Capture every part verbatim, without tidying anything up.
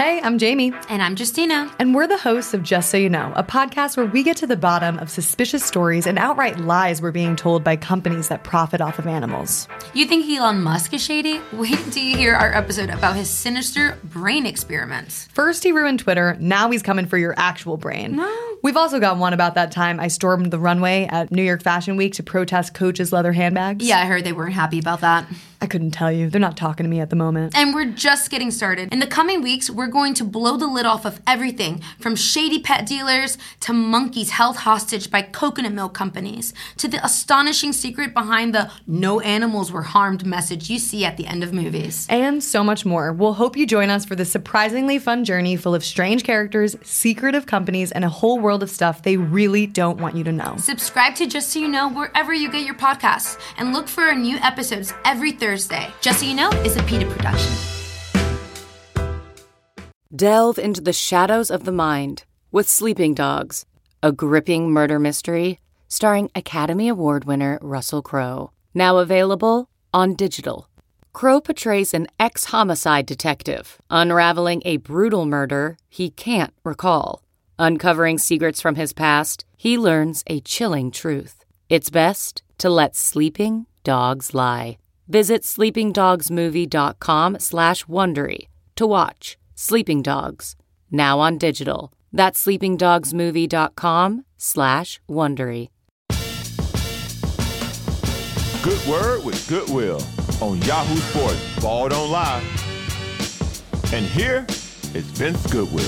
Hey, I'm Jamie. And I'm Justina. And we're the hosts of Just So You Know, a podcast where we get to the bottom of suspicious stories and outright lies we're being told by companies that profit off of animals. You think Elon Musk is shady? Wait until you hear our episode about his sinister brain experiments. First he ruined Twitter, now he's coming for your actual brain. No. We've also got one about that time I stormed the runway at New York Fashion Week to protest Coach's leather handbags. Yeah, I heard they weren't happy about that. I couldn't tell you. They're not talking to me at the moment. And we're just getting started. In the coming weeks, we're going to blow the lid off of everything from shady pet dealers to monkeys held hostage by coconut milk companies to the astonishing secret behind the no animals were harmed message you see at the end of movies. And so much more. We'll hope you join us for this surprisingly fun journey full of strange characters, secretive companies, and a whole world of stuff they really don't want you to know. Subscribe to Just So You Know wherever you get your podcasts and look for our new episodes every Thursday. Just So You Know is a PETA production. Delve into the shadows of the mind with Sleeping Dogs, a gripping murder mystery starring Academy Award winner Russell Crowe. Now available on digital. Crowe portrays an ex-homicide detective unraveling a brutal murder he can't recall. Uncovering secrets from his past, he learns a chilling truth. It's best to let sleeping dogs lie. Visit sleepingdogsmovie.com slash Wondery to watch Sleeping Dogs, now on digital. That's sleepingdogsmovie.com slash Wondery. Good Word with Goodwill on Yahoo Sports. Ball don't lie. And here is Vince Goodwill.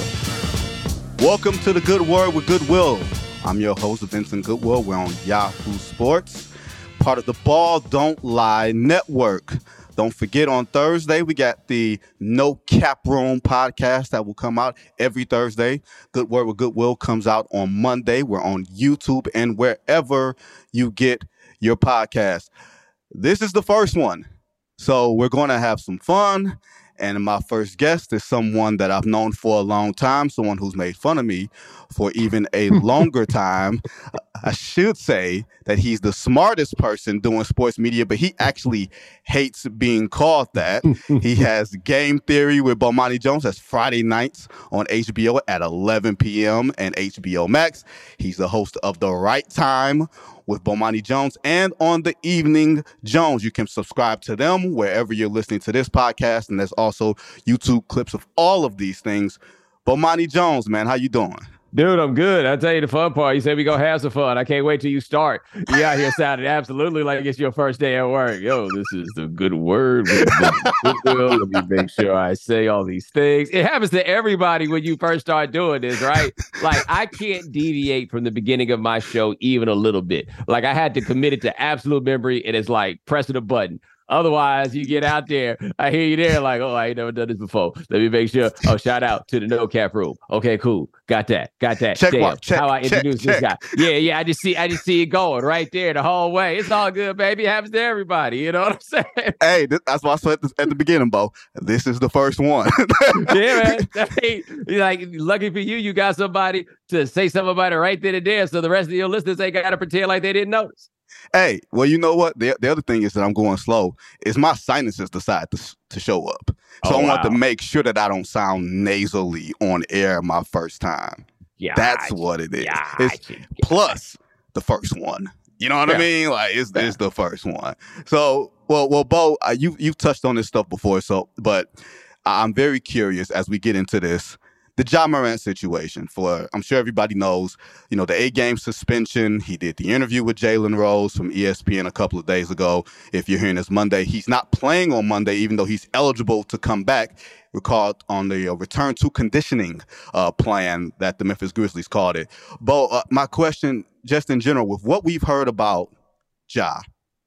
Welcome to the Good Word with Goodwill. I'm your host, Vincent Goodwill. We're on Yahoo Sports, part of the Ball Don't Lie Network. Don't forget, on Thursday, we got the No Cap Room podcast that will come out every Thursday. Good Word with Goodwill comes out on Monday. We're on YouTube and wherever you get your podcast. This is the first one, so we're going to have some fun. And my first guest is someone that I've known for a long time, someone who's made fun of me for even a longer time. I should say that he's the smartest person doing sports media, but he actually hates being called that. He has Game Theory with Bomani Jones. That's Friday nights on H B O at eleven p.m. and H B O Max. He's the host of The Right Time with Bomani Jones and on The Evening Jones. You can subscribe to them wherever you're listening to this podcast, and there's also YouTube clips of all of these things. Bomani Jones, man, how you doing? Dude, I'm good. I'll tell you the fun part. You said we gonna have some fun. I can't wait till you start. You out here sounding absolutely like it's your first day at work. Yo, this is the Good Word with Goodwill. Let me make sure I say all these things. It happens to everybody when you first start doing this, right? Like, I can't deviate from the beginning of my show even a little bit. Like, I had to commit it to absolute memory, and it's like pressing a button. Otherwise, you get out there, I hear you there like, oh, I ain't never done this before. Let me make sure. Oh, shout out to the No Cap Room. Okay, cool. Got that. Got that. Check Damn, mark, check, how I introduce check, this check. guy. Yeah, yeah. I just see I just see it going right there the whole way. It's all good, baby. It happens to everybody. You know what I'm saying? Hey, th- that's what I said at the, at the beginning, Bo. This is the first one. Yeah, man. Hey, like, lucky for you, you got somebody to say something about it right then and there, so the rest of your listeners ain't got to pretend like they didn't notice. Hey, well, you know what? The, the other thing is that I'm going slow. Is my sinuses decide to, to show up. So Oh, I want wow. to make sure that I don't sound nasally on air my first time. Yeah, That's what it is. Yeah, It's plus the first one. You know what I Yeah. mean? Like, it's, it's the first one. So, well, well, Bo, uh, you, you've touched on this stuff before, so, but I'm very curious as we get into this. The Ja Morant situation, for I'm sure everybody knows, you know, the eight-game suspension. He did the interview with Jalen Rose from E S P N a couple of days ago. If you're hearing this Monday, he's not playing on Monday, even though he's eligible to come back. Recalled on the uh, return to conditioning uh, plan that the Memphis Grizzlies called it. Bo, uh, my question, just in general, with what we've heard about Ja,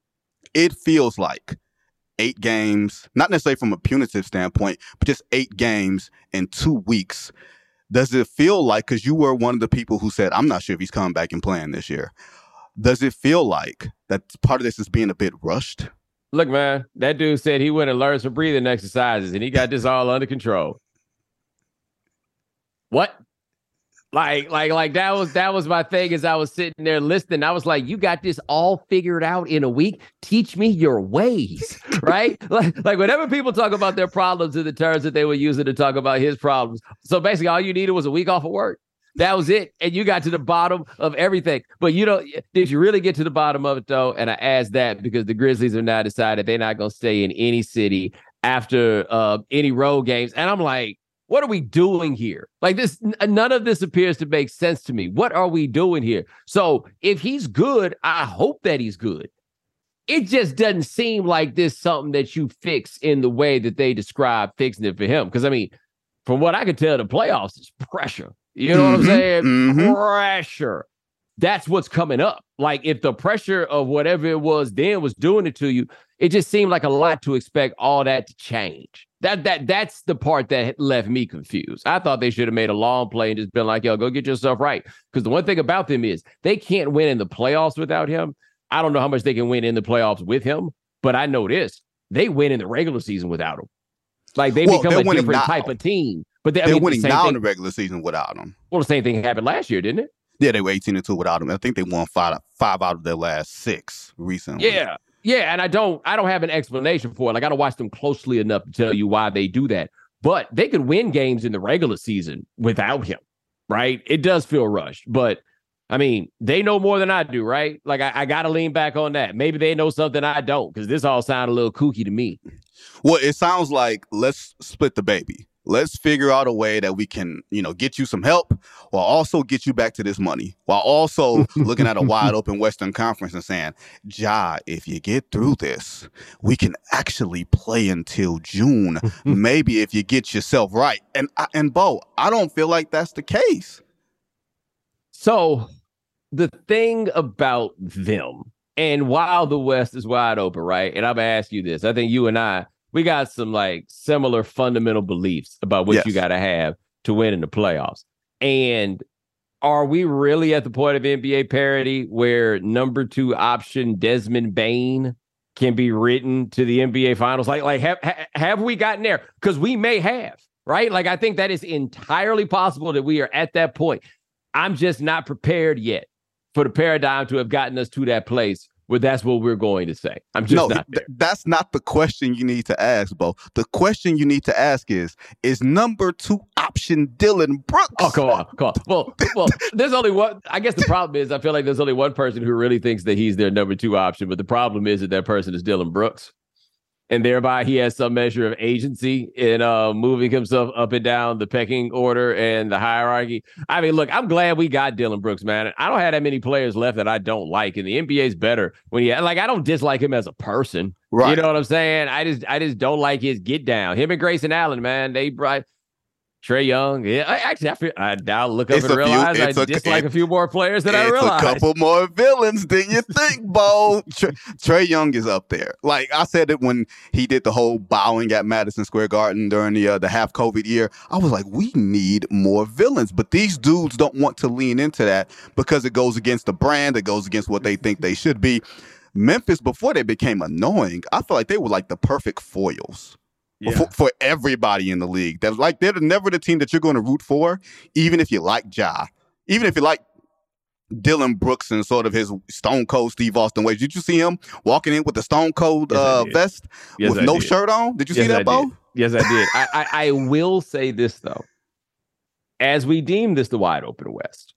it feels like eight games, not necessarily from a punitive standpoint, but just eight games in two weeks. Does it feel like, because you were one of the people who said, I'm not sure if he's coming back and playing this year. Does it feel like that part of this is being a bit rushed? Look, man, that dude said he went and learned some breathing exercises, and he got this all under control. What? Like, like, like that was that was my thing as I was sitting there listening. I was like, you got this all figured out in a week. Teach me your ways, right? Like, like whenever people talk about their problems in the terms that they were using to talk about his problems. So basically all you needed was a week off of work. That was it. And you got to the bottom of everything. But you know, did you really get to the bottom of it though? And I asked that because the Grizzlies are now decided they're not going to stay in any city after uh, any road games. And I'm like, what are we doing here? Like this, n- none of this appears to make sense to me. What are we doing here? So if he's good, I hope that he's good. It just doesn't seem like this something that you fix in the way that they describe fixing it for him. Because I mean, from what I can tell, the playoffs is pressure. You know mm-hmm, what I'm saying? Mm-hmm. Pressure. That's what's coming up. Like if the pressure of whatever it was then was doing it to you, it just seemed like a lot to expect all that to change. That that that's the part that left me confused. I thought they should have made a long play and just been like, yo, go get yourself right. Because the one thing about them is they can't win in the playoffs without him. I don't know how much they can win in the playoffs with him, but I know this. They win in the regular season without him. Like they well, become a different now. type of team. But they, they're I mean, winning the now thing, in the regular season without him. Well, the same thing happened last year, didn't it? Yeah, they were eighteen and two without him. I think they won five five out of their last six recently. Yeah. Yeah, and I don't I don't have an explanation for it. Like I don't watch them closely enough to tell you why they do that. But they could win games in the regular season without him, right? It does feel rushed, but I mean, they know more than I do, right? Like I, I got to lean back on that. Maybe they know something I don't, because this all sounds a little kooky to me. Well, it sounds like let's split the baby. Let's figure out a way that we can, you know, get you some help while also get you back to this money, while also looking at a wide open Western Conference and saying, Ja, if you get through this, we can actually play until June. Maybe if you get yourself right. And, and Bo, I don't feel like that's the case. So the thing about them, and while the West is wide open, right? And I'm going to ask you this. I think you and I, we got some like similar fundamental beliefs about what yes. you got to have to win in the playoffs. And are we really at the point of N B A parity where number two option Desmond Bane can be written to the N B A finals? Like, like have, ha, have we gotten there? Because we may have, right? Like, I think that is entirely possible that we are at that point. I'm just not prepared yet for the paradigm to have gotten us to that place where that's what we're going to say. I'm just no, not there. Th- that's not the question you need to ask, Bo. The question you need to ask is, is number two option Dillon Brooks? Oh, come on, come on. Well, well, there's only one. I guess the problem is I feel like there's only one person who really thinks that he's their number two option, but the problem is that that person is Dillon Brooks. And thereby he has some measure of agency in uh, moving himself up and down the pecking order and the hierarchy. I mean, look, I'm glad we got Dillon Brooks, man. I don't have that many players left that I don't like. And the N B A is better when he, like, I don't dislike him as a person. Right. You know what I'm saying? I just, I just don't like his get down. Him and Grayson Allen, man, they brought Trae Young. Yeah, I, actually, I feel I now look up it's and realize few, I a, dislike it, a few more players than I realized. A couple more villains than you think, Bo. Trae, Trae Young is up there. Like I said it when he did the whole bowing at Madison Square Garden during the uh, the half COVID year. I was like, we need more villains, but these dudes don't want to lean into that because it goes against the brand. It goes against what they think they should be. Memphis, before they became annoying, I feel like they were like the perfect foils. Yeah. For, for everybody in the league. That like they're never the team that you're going to root for, even if you like Ja. Even if you like Dillon Brooks and sort of his Stone Cold Steve Austin ways. Did you see him walking in with the Stone Cold yes, uh, vest yes, with I no did. shirt on? Did you yes, see that, I Bo? Did. Yes, I did. I, I, I will say this, though. As we deem this the wide open West,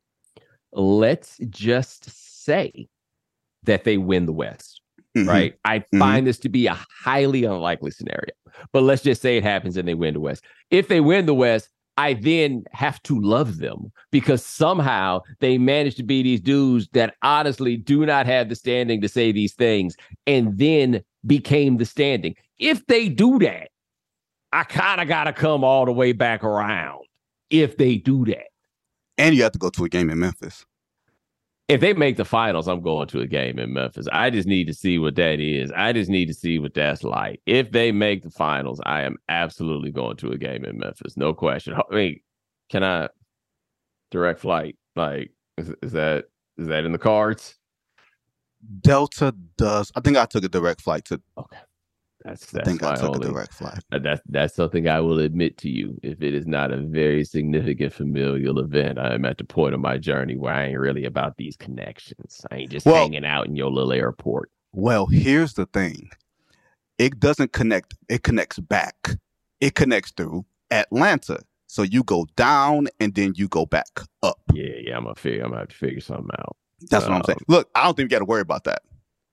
let's just say that they win the West. Mm-hmm. Right. I mm-hmm. find this to be a highly unlikely scenario, but let's just say it happens and they win the West. If they win the West, I then have to love them because somehow they managed to be these dudes that honestly do not have the standing to say these things and then became the standing. If they do that, I kind of got to come all the way back around if they do that. And you have to go to a game in Memphis. If they make the finals, I'm going to a game in Memphis. I just need to see what that is. I just need to see what that's like. If they make the finals, I am absolutely going to a game in Memphis. No question. I mean, can I direct flight? Like, is, is that is that in the cards? Delta does. I think I took a direct flight to. Okay. That's I that's think I my took only. a direct flight. uh, That's that's something I will admit to you. If it is not a very significant familial event, I'm at the point of my journey where I ain't really about these connections. I ain't just Well- hanging out in your little airport. Well, here's the thing. It doesn't connect. It connects back. It connects through Atlanta. So you go down and then you go back up. Yeah, yeah, I'm gonna figure. I'm gonna have to figure something out. That's what I'm saying. Look, I don't think we got to worry about that.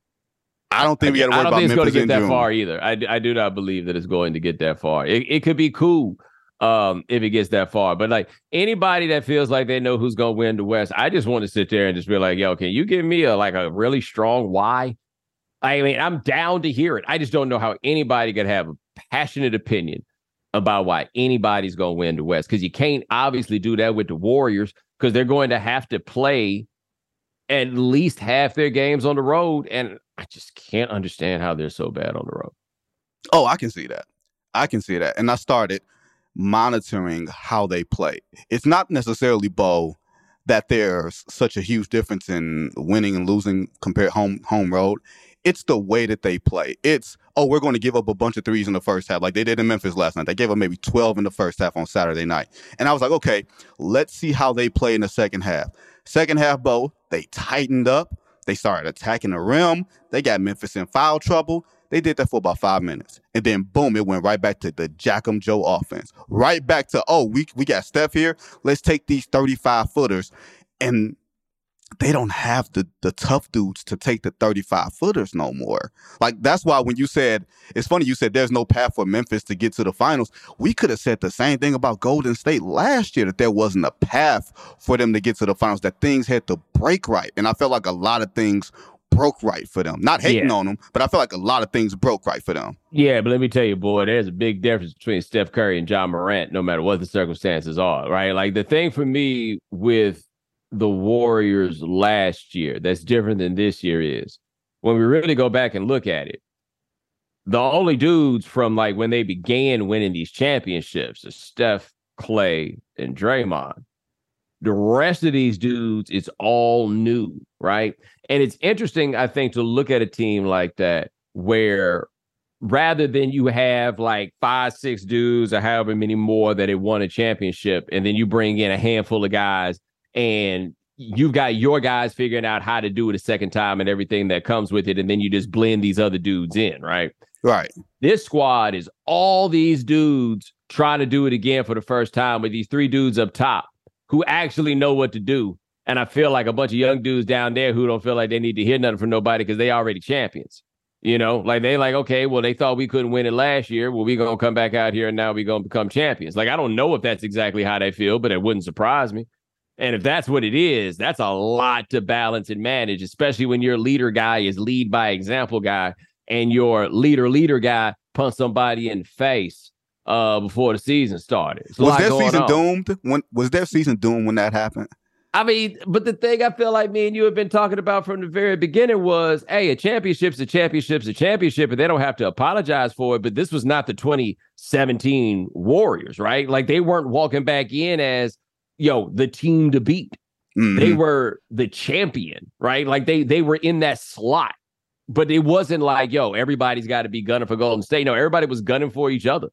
I don't think we got to I worry don't about think it's going to Memphis get in that June. far either. I, I do not believe that it's going to get that far. It it could be cool um, if it gets that far. But like anybody that feels like they know who's going to win the West, I just want to sit there and just be like, yo, can you give me a like a really strong why? I mean, I'm down to hear it. I just don't know how anybody could have a passionate opinion about why anybody's going to win the West, because you can't obviously do that with the Warriors because they're going to have to play at least half their games on the road. And I just can't understand how they're so bad on the road. Oh, I can see that. I can see that. And I started monitoring how they play. It's not necessarily, Bo, that there's such a huge difference in winning and losing compared home home road. It's the way that they play. It's, oh, we're going to give up a bunch of threes in the first half, like they did in Memphis last night. They gave up maybe twelve in the first half on Saturday night. And I was like, okay, let's see how they play in the second half. Second half, Bo, they tightened up. They started attacking the rim. They got Memphis in foul trouble. They did that for about five minutes. And then, boom, it went right back to the Jack'em Joe offense. Right back to, oh, we we got Steph here. Let's take these thirty-five footers. And they don't have the, the tough dudes to take the thirty-five footers no more. Like, that's why when you said, it's funny you said there's no path for Memphis to get to the finals. We could have said the same thing about Golden State last year, that there wasn't a path for them to get to the finals, that things had to break right. And I felt like a lot of things broke right for them. Not hating Yeah. on them, but I feel like a lot of things broke right for them. Yeah, but let me tell you, boy, there's a big difference between Steph Curry and John Morant, no matter what the circumstances are, right? Like the thing for me with the Warriors last year that's different than this year is when we really go back and look at it, the only dudes from like when they began winning these championships are Steph, Clay, and Draymond. The rest of these dudes, it's all new, right? And it's interesting, I think, to look at a team like that where rather than you have like five, six dudes or however many more that have won a championship, and then you bring in a handful of guys and you've got your guys figuring out how to do it a second time and everything that comes with it, and then you just blend these other dudes in, right? Right. This squad is all these dudes trying to do it again for the first time with these three dudes up top who actually know what to do. And I feel like a bunch of young dudes down there who don't feel like they need to hear nothing from nobody because they already champions. You know, like they like, okay, well, they thought we couldn't win it last year. Well, we going to come back out here and now we going to become champions. Like, I don't know if that's exactly how they feel, but it wouldn't surprise me. And if that's what it is, that's a lot to balance and manage, especially when your leader guy is lead by example guy and your leader leader guy punched somebody in the face uh, before the season started. It's a Was lot their going season on. doomed? When was their season doomed when that happened? I mean, but the thing I feel like me and you have been talking about from the very beginning was, hey, a championship's a championship's a championship, and they don't have to apologize for it. But this was not the twenty seventeen Warriors, right? Like they weren't walking back in as, yo, the team to beat. Mhm. They were the champion, right? Like they they were in that slot. But it wasn't like, yo, everybody's got to be gunning for Golden State. No, everybody was gunning for each other,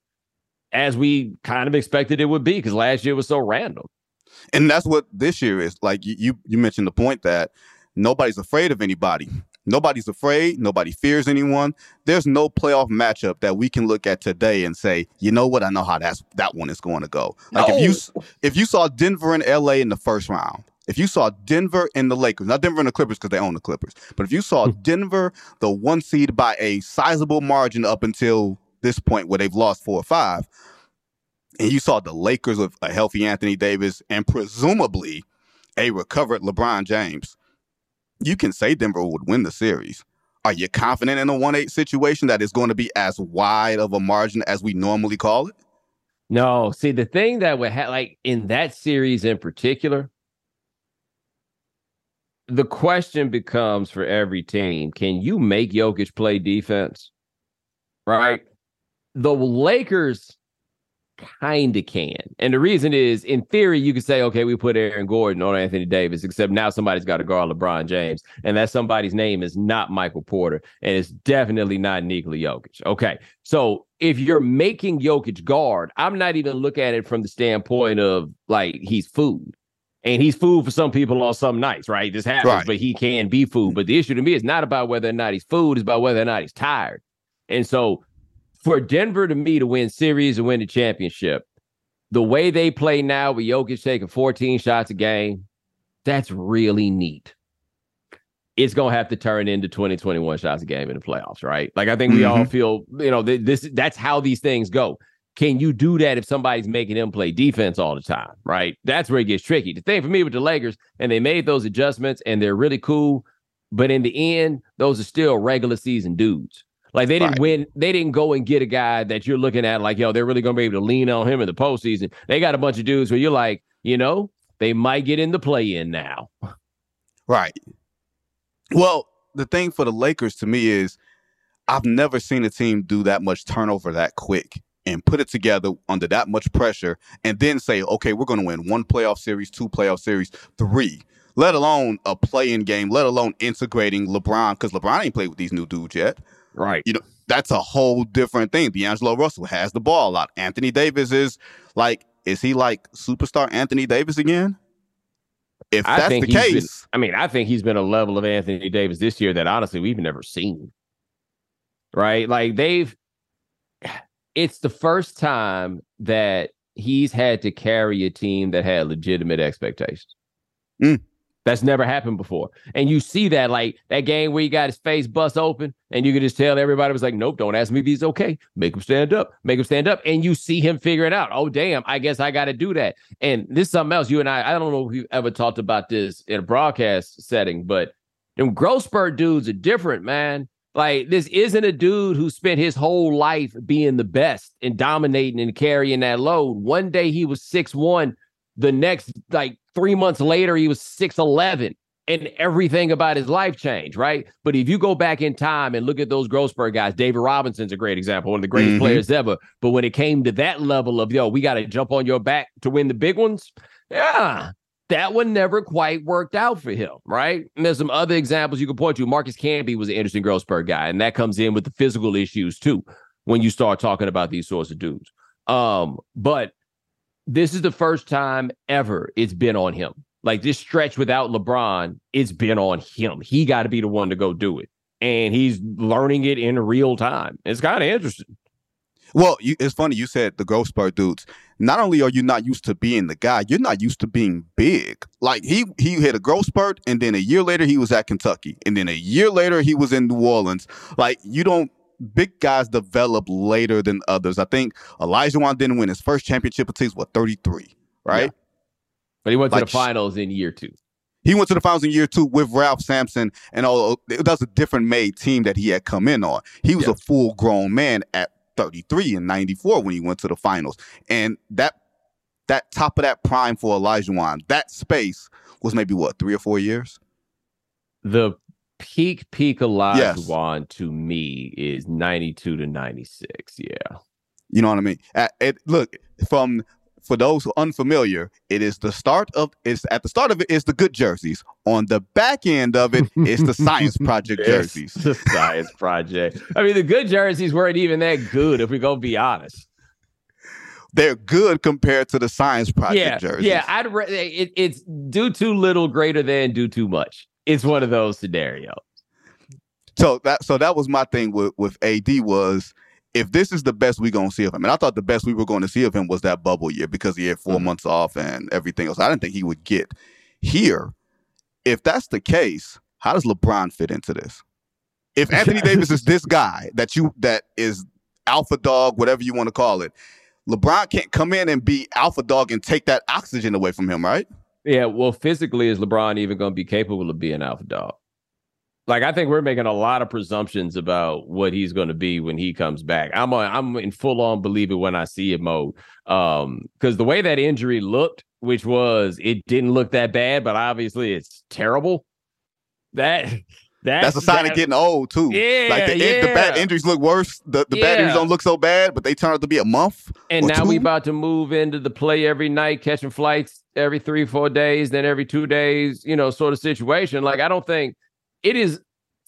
as we kind of expected it would be, because last year was so random. And that's what this year is. Like you, you, you mentioned the point that nobody's afraid of anybody. Nobody's afraid. Nobody fears anyone. There's no playoff matchup that we can look at today and say, you know what? I know how that's that one is going to go. Like No. if you if you saw Denver and L A in the first round, if you saw Denver and the Lakers, not Denver and the Clippers because they own the Clippers, but if you saw Denver, the one seed by a sizable margin up until this point where they've lost four or five, and you saw the Lakers with a healthy Anthony Davis and presumably a recovered LeBron James, you can say Denver would win the series. Are you confident in a one eight situation that is going to be as wide of a margin as we normally call it? No, see, the thing that would have, like in that series in particular, the question becomes for every team, can you make Jokic play defense? Right? The Lakers kind of can. And the reason is, in theory, you could say, okay, we put Aaron Gordon on Anthony Davis, except now somebody's got to guard LeBron James. And that somebody's name is not Michael Porter. And it's definitely not Nikola Jokic. Okay. So if you're making Jokic guard, I'm not even looking at it from the standpoint of like he's food. And he's food for some people on some nights, right? This happens, right. But he can be food. But the issue to me is not about whether or not he's food, it's about whether or not he's tired. And so for Denver to me to win series and win the championship, the way they play now with Jokic taking fourteen shots a game, that's really neat. It's going to have to turn into twenty, twenty-one shots a game in the playoffs, right? Like, I think we mm-hmm. all feel, you know, th- this that's how these things go. Can you do that if somebody's making them play defense all the time, right? That's where it gets tricky. The thing for me with the Lakers, and they made those adjustments, and they're really cool, but in the end, those are still regular season dudes. Like, they didn't right. win. They didn't go and get a guy that you're looking at like, yo, they're really going to be able to lean on him in the postseason. They got a bunch of dudes where you're like, you know, they might get in the play-in now. Right. Well, the thing for the Lakers to me is I've never seen a team do that much turnover that quick and put it together under that much pressure and then say, okay, we're going to win one playoff series, two playoff series, three, let alone a play-in game, let alone integrating LeBron, because LeBron ain't played with these new dudes yet. Right. You know, that's a whole different thing. D'Angelo Russell has the ball a lot. Anthony Davis is like, is he like superstar Anthony Davis again? If I that's think the he's case. Been, I mean, I think he's been a level of Anthony Davis this year that honestly we've never seen. Right. Like they've, it's the first time that he's had to carry a team that had legitimate expectations. Mm. That's never happened before. And you see that, like that game where he got his face bust open and you could just tell everybody was like, nope, don't ask me if he's okay. Make him stand up. Make him stand up. And you see him figuring out, oh, damn, I guess I got to do that. And this is something else. You and I, I don't know if you've ever talked about this in a broadcast setting, but them growth spurt dudes are different, man. Like, this isn't a dude who spent his whole life being the best and dominating and carrying that load. One day he was six one. The next, like, three months later, he was six eleven. And everything about his life changed, right? But if you go back in time and look at those growth spurt guys, David Robinson's a great example, one of the greatest mm-hmm. players ever. But when it came to that level of, yo, we got to jump on your back to win the big ones, yeah, that one never quite worked out for him, right? And there's some other examples you can point to. Marcus Camby was an interesting growth spurt guy, and that comes in with the physical issues too when you start talking about these sorts of dudes. Um, but this is the first time ever it's been on him. Like, this stretch without LeBron, it's been on him. He got to be the one to go do it. And he's learning it in real time. It's kind of interesting. Well, you, it's funny you said the growth spurt dudes. Not only are you not used to being the guy, you're not used to being big. Like, he he hit a growth spurt, and then a year later he was at Kentucky. And then a year later he was in New Orleans. Like, you don't, big guys develop later than others. I think Olajuwon didn't win his first championship until he was, what, thirty-three, right? Yeah. But he went to like, the finals in year two. He went to the finals in year two with Ralph Sampson, and all. That was a different made team that he had come in on. He was yeah. a full-grown man at thirty-three in ninety-four when he went to the finals. And that that top of that prime for Olajuwon, that space was maybe, what, three or four years? The peak, peak Olajuwon yes. to me is ninety-two to ninety-six, yeah. You know what I mean? At, it, look, from... For those who are unfamiliar, it is the start of it's at the start of it is the good jerseys. On the back end of it is the Science Project jerseys. The Science Project. I mean, the good jerseys weren't even that good, if we go be honest. They're good compared to the Science Project yeah, jerseys. Yeah, I'd re- it, it's do too little, greater than do too much. It's one of those scenarios. So that so that was my thing with with A D was, if this is the best we're going to see of him, and I thought the best we were going to see of him was that bubble year because he had four mm-hmm. months off and everything else. I didn't think he would get here. If that's the case, how does LeBron fit into this? If Anthony Davis is this guy that you that is alpha dog, whatever you want to call it, LeBron can't come in and be alpha dog and take that oxygen away from him, right? Yeah, well, physically, is LeBron even going to be capable of being alpha dog? Like, I think we're making a lot of presumptions about what he's going to be when he comes back. I'm a, I'm in full on believe it when I see it mode. Um, because the way that injury looked, which was it didn't look that bad, but obviously it's terrible. That That's, That's a sign that, of getting old, too. Yeah, like the, yeah. the bad injuries look worse. The, the yeah. bad injuries don't look so bad, but they turn out to be a month. And now two. we about to move into the play every night, catching flights every three, four days, then every two days, you know, sort of situation. Like, I don't think it is.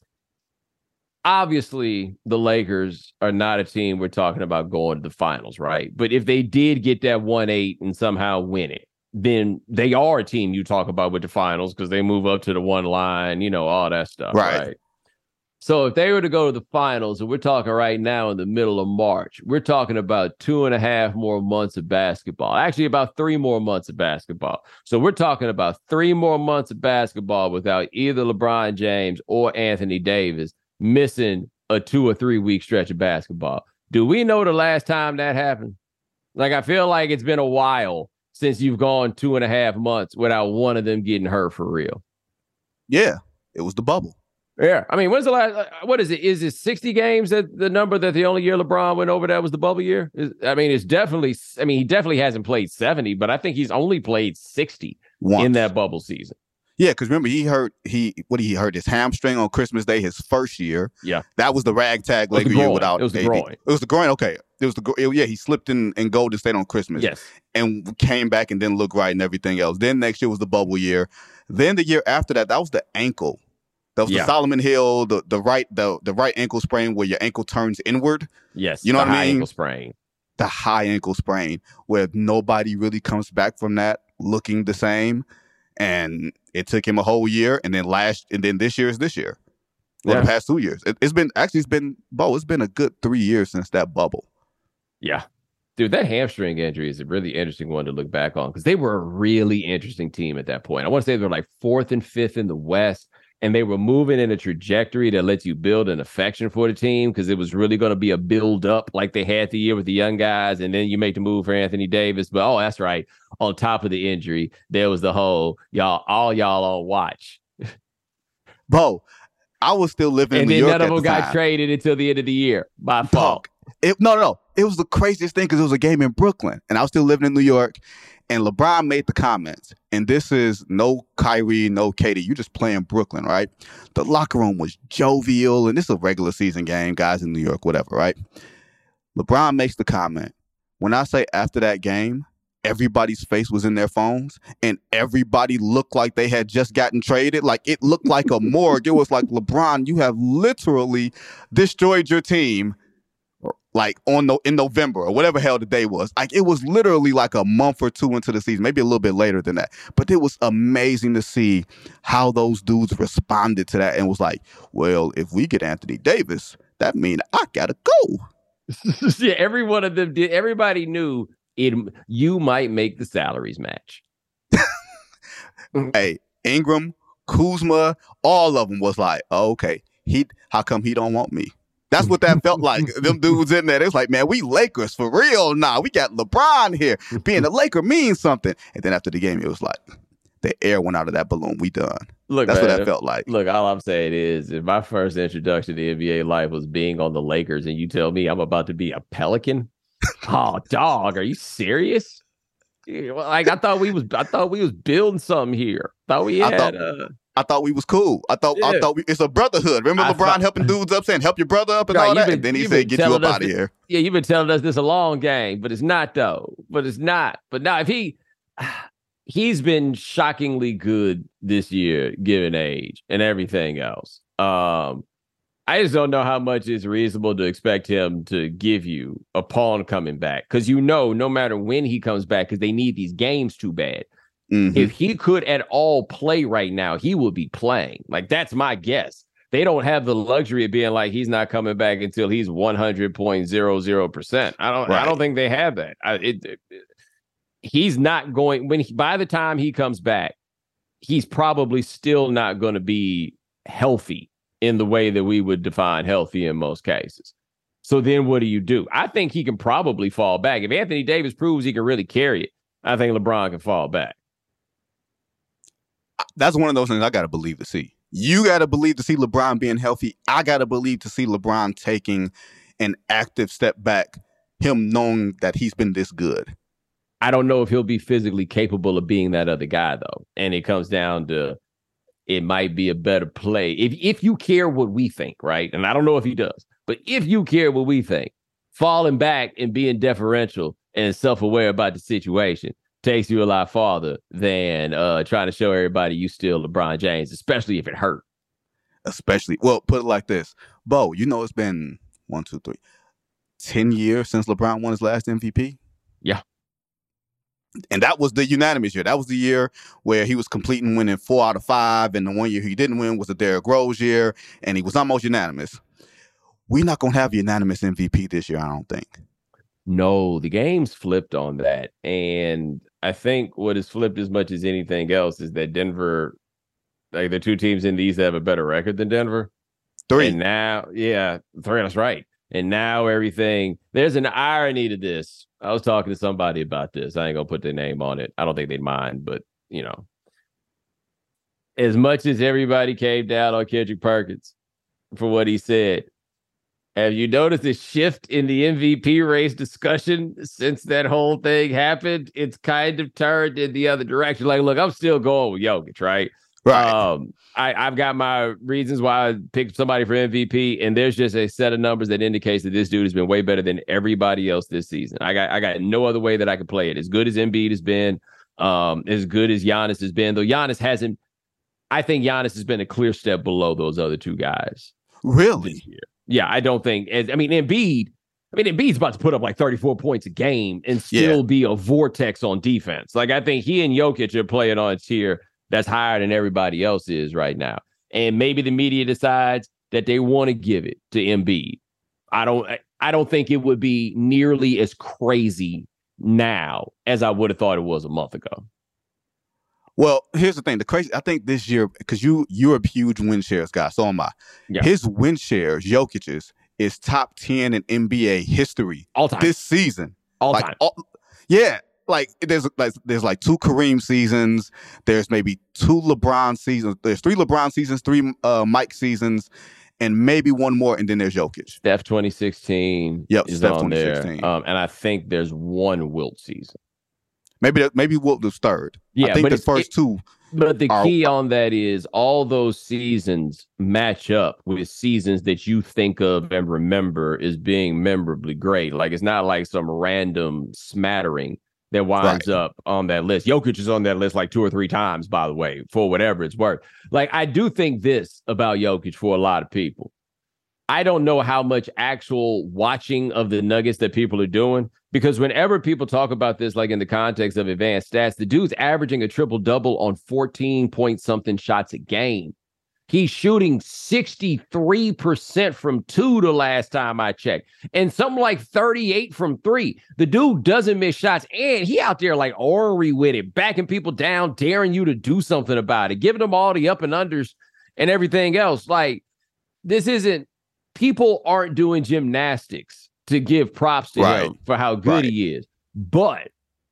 Obviously, the Lakers are not a team we're talking about going to the finals, right? But if they did get that one eight and somehow win it, then they are a team you talk about with the finals because they move up to the one line, you know, all that stuff. Right. right. So if they were to go to the finals, and we're talking right now in the middle of March, we're talking about two and a half more months of basketball, actually about three more months of basketball. So we're talking about three more months of basketball without either LeBron James or Anthony Davis missing a two or three week stretch of basketball. Do we know the last time that happened? Like, I feel like it's been a while since you've gone two and a half months without one of them getting hurt for real. Yeah, it was the bubble. Yeah. I mean, when's the last, what is it? Is it sixty games that the number that the only year LeBron went over that was the bubble year? Is, I mean, it's definitely, I mean, he definitely hasn't played seventy, but I think he's only played sixty Once. in that bubble season. Yeah, because remember, he hurt, he what did he hurt? His hamstring on Christmas Day, his first year. Yeah. That was the ragtag Laker year without It was the A D. groin. It was the groin, okay. It was the it, yeah, he slipped in, in Golden State on Christmas. Yes. And came back and didn't look right and everything else. Then next year was the bubble year. Then the year after that, that was the ankle. That was yeah. the Solomon Hill, the the right the, the right ankle sprain where your ankle turns inward. Yes. You know the what I high mean? ankle sprain. The high ankle sprain where nobody really comes back from that looking the same. And it took him a whole year, and then last, and then this year is this year. Well, yeah. the past two years, it, it's been actually it's been Bo. It's been a good three years since that bubble. Yeah, dude, that hamstring injury is a really interesting one to look back on because they were a really interesting team at that point. I want to say they were like fourth and fifth in the West, and they were moving in a trajectory that lets you build an affection for the team because it was really going to be a build up like they had the year with the young guys, and then you make the move for Anthony Davis. But oh, that's right. On top of the injury, there was the whole y'all, all y'all on watch. Bo, I was still living and in New York. And then none of them the got time. traded until the end of the year by fault. It, no, no, no. It was the craziest thing because it was a game in Brooklyn, and I was still living in New York. And LeBron made the comments, and this is no Kyrie, no Katie. You just play in Brooklyn, right? The locker room was jovial, and this is a regular season game, guys in New York, whatever, right? LeBron makes the comment. When I say after that game, everybody's face was in their phones, and everybody looked like they had just gotten traded. Like, it looked like a morgue. It was like, LeBron, you have literally destroyed your team, like on no, in November or whatever hell the day was. Like, it was literally like a month or two into the season, maybe a little bit later than that. But it was amazing to see how those dudes responded to that and was like, well, if we get Anthony Davis, that means I gotta go. Yeah, every one of them did. Everybody knew it. You might make the salaries match. Hey, Ingram, Kuzma, all of them was like, oh, okay, he. How come he don't want me? That's what that felt like. Them dudes in there, it was like, man, we Lakers for real now. Nah, we got LeBron here. Being a Laker means something. And then after the game, it was like, the air went out of that balloon. We done. Look, that's man, what that felt like. Look, all I'm saying is, if my first introduction to N B A life was being on the Lakers, and you tell me I'm about to be a Pelican, oh, dog, are you serious? Like, I thought we was, I thought we was building something here. Thought we had. I thought, uh, I thought we was cool. I thought, yeah. I thought we, it's a brotherhood. Remember I LeBron thought, helping dudes up, saying, "Help your brother up" and right, all that. Been, and then he said, "Get you up out of here." Yeah, you've been telling us this a long game, but it's not though. But it's not. But now, if he, he's been shockingly good this year, given age and everything else. Um, I just don't know how much is reasonable to expect him to give you upon coming back, because you know, no matter when he comes back, because they need these games too bad. Mm-hmm. If he could at all play right now, he would be playing. Like, that's my guess. They don't have the luxury of being like, he's not coming back until he's one hundred point zero zero percent. I don't right. I don't think they have that. I, it, it, he's not going, when he, by the time he comes back, he's probably still not going to be healthy in the way that we would define healthy in most cases. So then what do you do? I think he can probably fall back. If Anthony Davis proves he can really carry it, I think LeBron can fall back. That's one of those things I got to believe to see. You got to believe to see LeBron being healthy. I got to believe to see LeBron taking an active step back, him knowing that he's been this good. I don't know if he'll be physically capable of being that other guy, though. And it comes down to, it might be a better play. If if you care what we think, right? And I don't know if he does, but if you care what we think, falling back and being deferential and self-aware about the situation takes you a lot farther than uh, trying to show everybody you still LeBron James, especially if it hurt. Especially, well, put it like this. Bo, you know it's been one, two, three, ten years since LeBron won his last M V P? Yeah. And that was the unanimous year. That was the year where he was completing winning four out of five, and the one year he didn't win was the Derrick Rose year, and he was almost unanimous. We're not going to have unanimous M V P this year, I don't think. No, the game's flipped on that. And I think what is flipped as much as anything else is that Denver, like the two teams in the East have a better record than Denver. Three. And now, yeah, three, that's right. And now everything, there's an irony to this. I was talking to somebody about this. I ain't going to put their name on it. I don't think they'd mind, but, you know, as much as everybody came down on Kendrick Perkins for what he said, have you noticed a shift in the M V P race discussion since that whole thing happened? It's kind of turned in the other direction. Like, look, I'm still going with Jokic, right? Right. Um, I, I've got my reasons why I picked somebody for M V P, and there's just a set of numbers that indicates that this dude has been way better than everybody else this season. I got I got no other way that I could play it. As good as Embiid has been, um, as good as Giannis has been, though Giannis hasn't. I think Giannis has been a clear step below those other two guys. Really? This year. Yeah, I don't think. As, I mean, Embiid. I mean, Embiid's about to put up like thirty-four points a game and still Yeah. be a vortex on defense. Like, I think he and Jokic are playing on a tier that's higher than everybody else is right now. And maybe the media decides that they want to give it to Embiid. I don't. I don't think it would be nearly as crazy now as I would have thought it was a month ago. Well, here's the thing. The crazy, I think this year, because you, you're a huge win shares guy, so am I. Yeah. His win shares, Jokic's, is top ten in N B A history All time. this season. All like, time. all, yeah. Like there's like there's like two Kareem seasons. There's maybe two LeBron seasons. There's three LeBron seasons, three uh, Mike seasons, and maybe one more. And then there's Jokic. Steph twenty sixteen Yep, is Steph on twenty there. sixteen. Um, and I think there's one Wilt season. Maybe that, maybe Wilt was third. Yeah, I think but the it's- first it- two. But the are- key on that is all those seasons match up with seasons that you think of and remember as being memorably great. Like, it's not like some random smattering that winds Right. up on that list. Jokic is on that list like two or three times, by the way, for whatever it's worth. Like, I do think this about Jokic for a lot of people. I don't know how much actual watching of the Nuggets that people are doing, because whenever people talk about this, like in the context of advanced stats, the dude's averaging a triple double on fourteen point something shots a game. He's shooting sixty-three percent from two the last time I checked, and something like thirty-eight from three. The dude doesn't miss shots, and he out there like ornery with it, backing people down, daring you to do something about it, giving them all the up and unders and everything else. Like, this isn't, people aren't doing gymnastics to give props to Right. him for how good Right. he is. But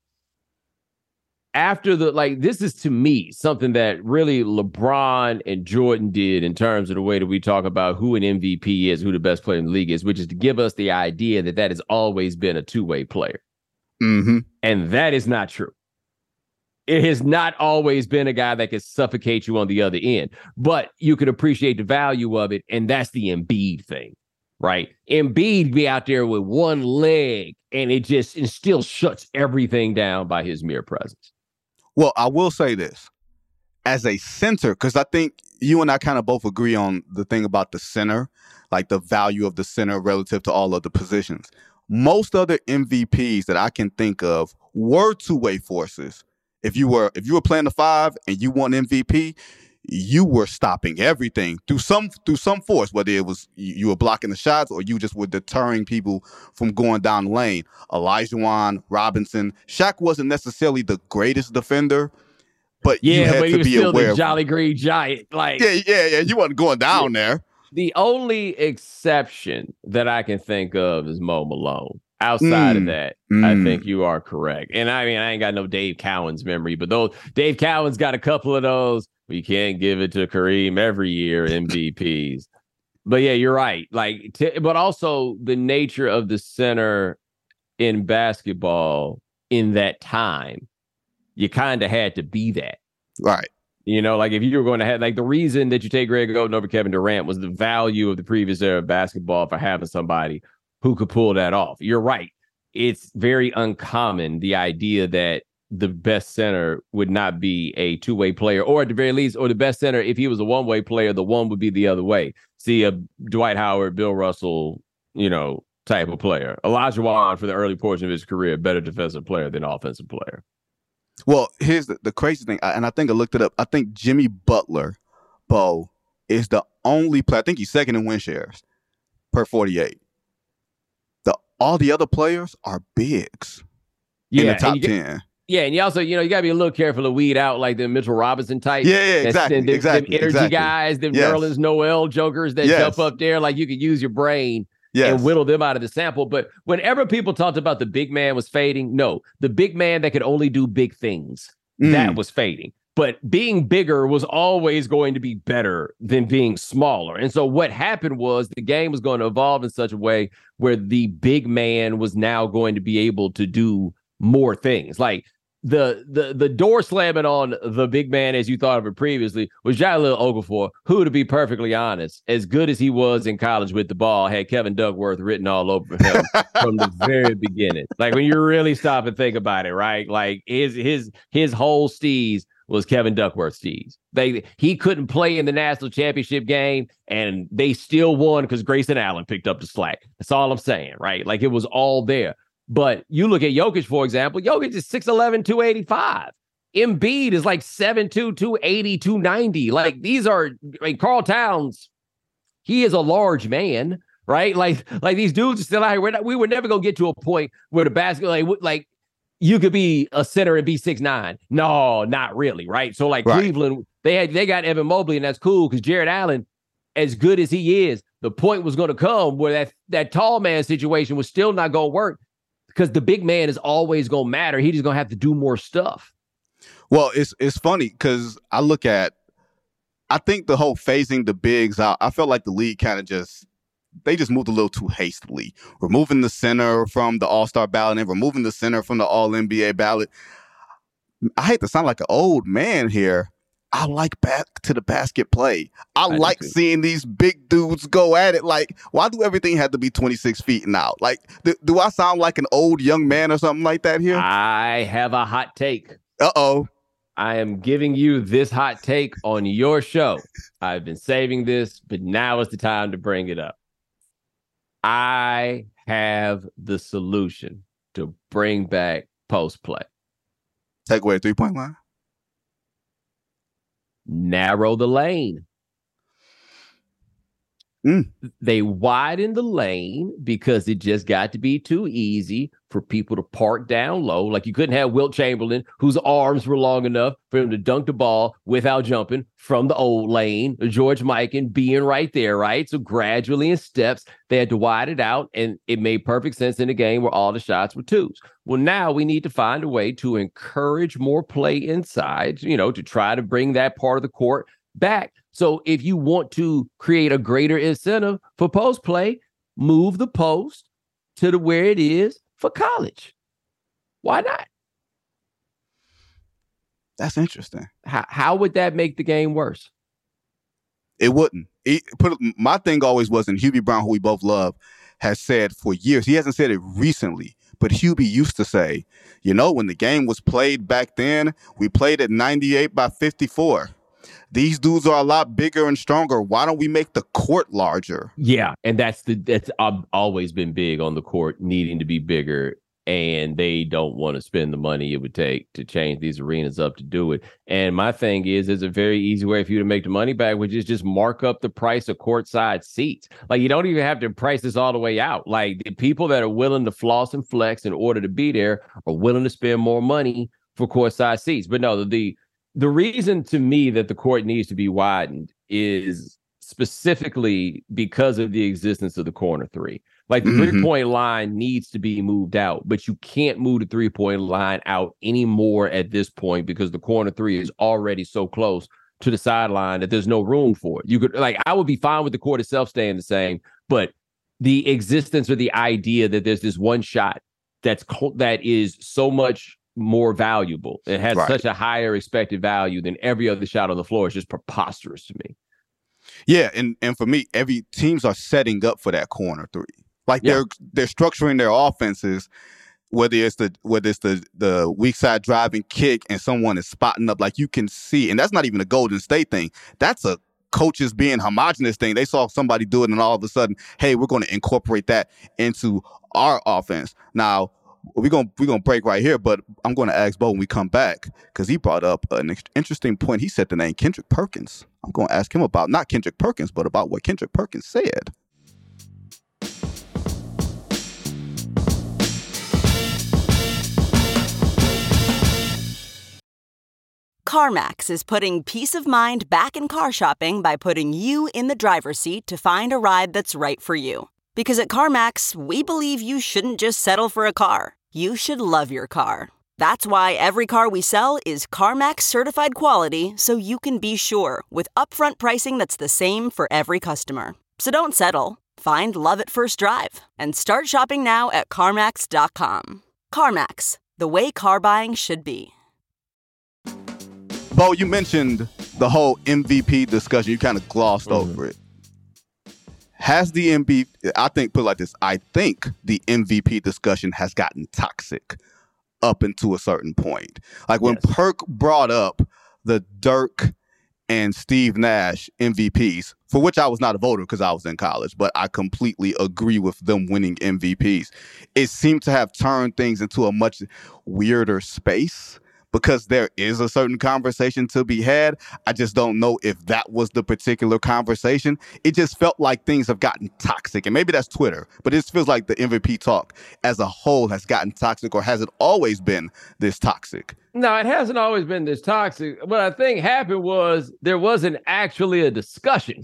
after the, like, this is to me something that really LeBron and Jordan did in terms of the way that we talk about who an M V P is, who the best player in the league is, which is to give us the idea that that has always been a two-way player. Mm-hmm. And that is not true. It has not always been a guy that can suffocate you on the other end, but you can appreciate the value of it. And that's the Embiid thing, right? Embiid be out there with one leg and it just, it still shuts everything down by his mere presence. Well, I will say this. As a center, because I think you and I kind of both agree on the thing about the center, like the value of the center relative to all other positions. Most other M V Ps that I can think of were two-way forces. If you were if you were playing the five and you won M V P, you were stopping everything through some through some force, whether it was you, you were blocking the shots or you just were deterring people from going down the lane. Olajuwon, Robinson, Shaq wasn't necessarily the greatest defender, but you Yeah, had but to he was be still aware the of. Jolly Green Giant. Like, Yeah, yeah, yeah. You wasn't going down there. the only exception that I can think of is Mo Malone. Outside Mm. of that, Mm. I think you are correct. And I mean, I ain't got no Dave Cowan's memory, but those Dave Cowan's got a couple of those. We can't give it to Kareem every year, M V Ps. But yeah, you're right. Like, t- but also the nature of the center in basketball in that time, you kind of had to be that. Right. You know, like if you were going to have, like the reason that you take Greg Oden over Kevin Durant was the value of the previous era of basketball for having somebody who could pull that off. You're right. It's very uncommon, the idea that the best center would not be a two-way player, or at the very least, or the best center, if he was a one-way player, the one would be the other way. See a Dwight Howard, Bill Russell, you know, type of player. Elijah Wan, for the early portion of his career, better defensive player than offensive player. Well, here's the, the crazy thing, and I think I looked it up. I think Jimmy Butler, Bo, is the only player, I think he's second in win shares per forty-eight. The All the other players are bigs yeah, in the top get, ten. Yeah, and you also, you know, you got to be a little careful to weed out like the Mitchell Robinson type. Yeah, yeah, exactly. Them, exactly, them energy exactly. guys, them yes. Nerlens Noel jokers that yes. jump up there like you could use your brain yes. and whittle them out of the sample. But whenever people talked about the big man was fading, no, the big man that could only do big things, mm. that was fading. But being bigger was always going to be better than being smaller. And so what happened was the game was going to evolve in such a way where the big man was now going to be able to do more things. Like, The the the door slamming on the big man, as you thought of it previously, was Jahlil Okafor, who, to be perfectly honest, as good as he was in college with the ball, had Kevin Duckworth written all over him from the very beginning. Like, when you really stop and think about it, right? Like, his his his whole steez was Kevin Duckworth steez. They he couldn't play in the national championship game, and they still won because Grayson Allen picked up the slack. That's all I'm saying, right? Like, it was all there. But you look at Jokic, for example, Jokic is six eleven, two eighty-five. Embiid is like seven two, two eighty, two ninety. Like, these are, I mean, Karl Towns, he is a large man, right? Like, like these dudes are still out here. We're not, we were never going to get to a point where the basketball, like, like, you could be a center and be six nine. No, not really, right? So, like, right. Cleveland, they had they got Evan Mobley, and that's cool because Jared Allen, as good as he is, the point was going to come where that, that tall man situation was still not going to work. Because the big man is always going to matter. He's just going to have to do more stuff. Well, it's it's funny because I look at, I think the whole phasing the bigs out, I felt like the league kind of just, they just moved a little too hastily. Removing the center from the All-Star ballot and removing the center from the All-N B A ballot. I hate to sound like an old man here. I like back to the basket play. I, I like seeing these big dudes go at it. Like, why do everything have to be twenty-six feet and out? Like, th- do I sound like an old young man or something like that here? I have a hot take. Uh-oh. I am giving you this hot take on your show. I've been saving this, but now is the time to bring it up. I have the solution to bring back post play. Take away a three-point line? Narrow the lane. Mm. They widened the lane because it just got to be too easy for people to park down low. Like, you couldn't have Wilt Chamberlain, whose arms were long enough for him to dunk the ball without jumping from the old lane. George Mikan being right there, right? So gradually in steps, they had to widen it out, and it made perfect sense in a game where all the shots were twos. Well, now we need to find a way to encourage more play inside, you know, to try to bring that part of the court back. So if you want to create a greater incentive for post play, move the post to the where it is for college. Why not? That's interesting. How, how would that make the game worse? It wouldn't. It, put, my thing always was, and Hubie Brown, who we both love, has said for years, he hasn't said it recently, but Hubie used to say, you know, when the game was played back then, we played at ninety-eight by fifty-four. These dudes are a lot bigger and stronger. Why don't we make the court larger? Yeah, and that's the that's I've always been big on the court needing to be bigger, and they don't want to spend the money it would take to change these arenas up to do it. And my thing is, there's a very easy way for you to make the money back, which is just mark up the price of courtside seats. Like, you don't even have to price this all the way out. Like, the people that are willing to floss and flex in order to be there are willing to spend more money for courtside seats. But no, the The reason to me that the court needs to be widened is specifically because of the existence of the corner three. Like, the mm-hmm. three-point line needs to be moved out, but you can't move the three-point line out anymore at this point because the corner three is already so close to the sideline that there's no room for it. You could, like, I would be fine with the court itself staying the same, but the existence or the idea that there's this one shot that's that is so much more valuable. It has Right. such a higher expected value than every other shot on the floor. It's just preposterous to me. Yeah, and, and for me, every teams are setting up for that corner three. Like Yeah. they're they're structuring their offenses, whether it's the whether it's the the weak side driving kick and someone is spotting up, like you can see, and that's not even a Golden State thing. That's a coaches being homogenous thing. They saw somebody do it, and all of a sudden, hey, we're going to incorporate that into our offense. Now we're gonna we're gonna break right here, but I'm going to ask Bo when we come back because he brought up an interesting point. He said the name Kendrick Perkins. I'm going to ask him about not Kendrick Perkins, but about what Kendrick Perkins said. CarMax is putting peace of mind back in car shopping by putting you in the driver's seat to find a ride that's right for you. Because at CarMax, we believe you shouldn't just settle for a car. You should love your car. That's why every car we sell is CarMax certified quality, so you can be sure with upfront pricing that's the same for every customer. So don't settle. Find love at first drive and start shopping now at CarMax dot com. CarMax, the way car buying should be. Bo, you mentioned the whole M V P discussion. You kind of glossed mm-hmm. over it. Has the M V P, I think, put it like this, I think the M V P discussion has gotten toxic up into a certain point. Like when yes. Perk brought up the Dirk and Steve Nash M V Ps, for which I was not a voter because I was in college, but I completely agree with them winning M V Ps. It seemed to have turned things into a much weirder space because there is a certain conversation to be had. I just don't know if that was the particular conversation. It just felt like things have gotten toxic, and maybe that's Twitter, but it feels like the M V P talk as a whole has gotten toxic, or has it always been this toxic? No, it hasn't always been this toxic. What I think happened was there wasn't actually a discussion,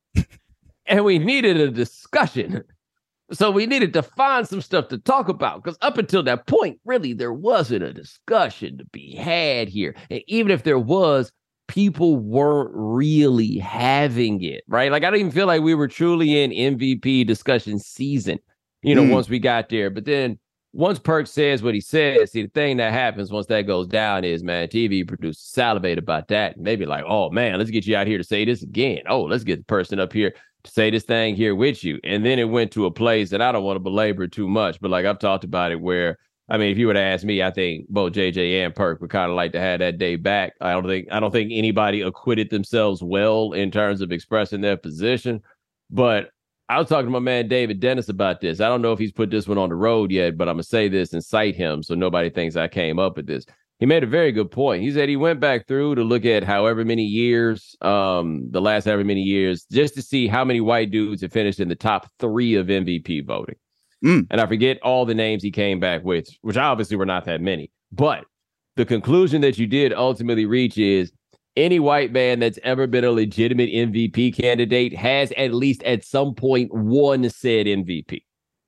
and we needed a discussion. So we needed to find some stuff to talk about, because up until that point, really, there wasn't a discussion to be had here. And even if there was, people weren't really having it, right? Like, I don't even feel like we were truly in M V P discussion season, you know, mm. once we got there. But then once Perk says what he says, see, the thing that happens once that goes down is, man, T V producers salivate about that. And maybe like, oh, man, let's get you out here to say this again. Oh, let's get the person up here to say this thing here with you. And then it went to a place that I don't want to belabor too much, but like I've talked about it where, I mean, if you were to ask me, I think both J J and Perk would kind of like to have that day back. I don't think I don't think anybody acquitted themselves well in terms of expressing their position. But I was talking to my man David Dennis about this. I don't know if he's put this one on the road yet, but I'm gonna say this and cite him so nobody thinks I came up with this. He made a very good point. He said he went back through to look at however many years, um, the last however many years, just to see how many white dudes have finished in the top three of M V P voting. Mm. And I forget all the names he came back with, which obviously were not that many. But the conclusion that you did ultimately reach is any white man that's ever been a legitimate M V P candidate has at least at some point won said M V P.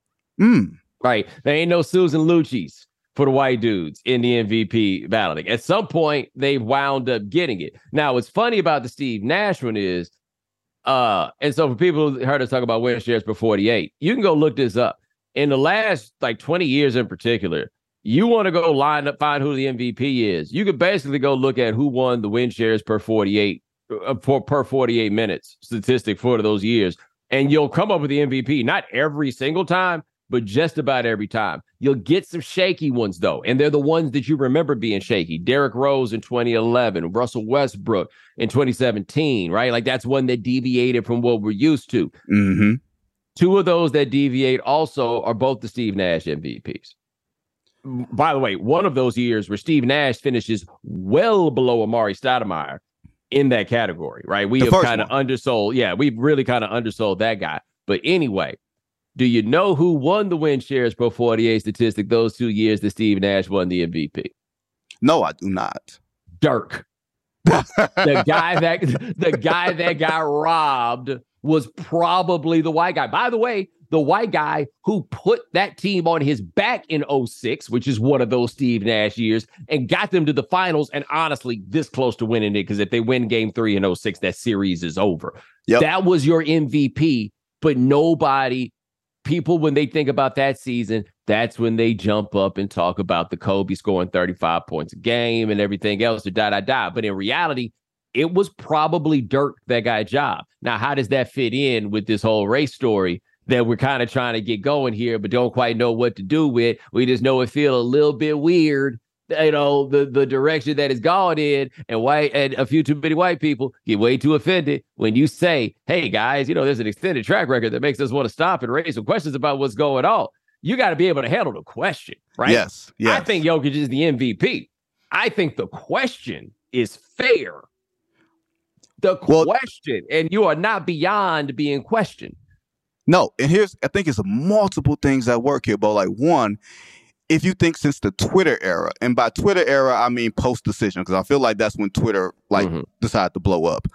Mm. Right? There ain't no Susan Lucci's for the white dudes in the M V P balloting. At some point, they wound up getting it. Now, what's funny about the Steve Nash one is, uh, and so for people who heard us talk about win shares per forty-eight, you can go look this up. In the last like twenty years in particular, you want to go line up, find who the M V P is. You could basically go look at who won the win shares per forty-eight, uh, per, per forty-eight minutes statistic for those years, and you'll come up with the M V P. Not every single time, but just about every time. You'll get some shaky ones, though, and they're the ones that you remember being shaky. Derrick Rose in twenty eleven, Russell Westbrook in twenty seventeen, right? Like, that's one that deviated from what we're used to. Mm-hmm. Two of those that deviate also are both the Steve Nash M V Ps. By the way, one of those years where Steve Nash finishes well below Amari Stoudemire in that category, right? We the have kind of undersold. Yeah, we've really kind of undersold that guy. But anyway, do you know who won the win shares per forty-eight statistic those two years that Steve Nash won the M V P? No, I do not. Dirk. the guy that the guy that got robbed was probably the white guy. By the way, the white guy who put that team on his back in oh six, which is one of those Steve Nash years, and got them to the finals, and honestly, this close to winning it, because if they win game three in oh six, that series is over. Yep. That was your M V P, but nobody... People, when they think about that season, that's when they jump up and talk about the Kobe scoring thirty-five points a game and everything else, or da, da, da. But in reality, it was probably Dirk that got a job. Now, how does that fit in with this whole race story that we're kind of trying to get going here, but don't quite know what to do with? We just know it feel a little bit weird, you know, the, the direction that it's gone in, and white and a few too many white people get way too offended when you say, hey, guys, you know, there's an extended track record that makes us want to stop and raise some questions about what's going on. You got to be able to handle the question, right? Yes, yes. I think Jokic is the M V P. I think the question is fair. The Well, question, and you are not beyond being questioned. No, and here's, I think it's multiple things that work here, but like one, if you think since the Twitter era, and by Twitter era, I mean post-decision, because I feel like that's when Twitter like mm-hmm. decided to blow up.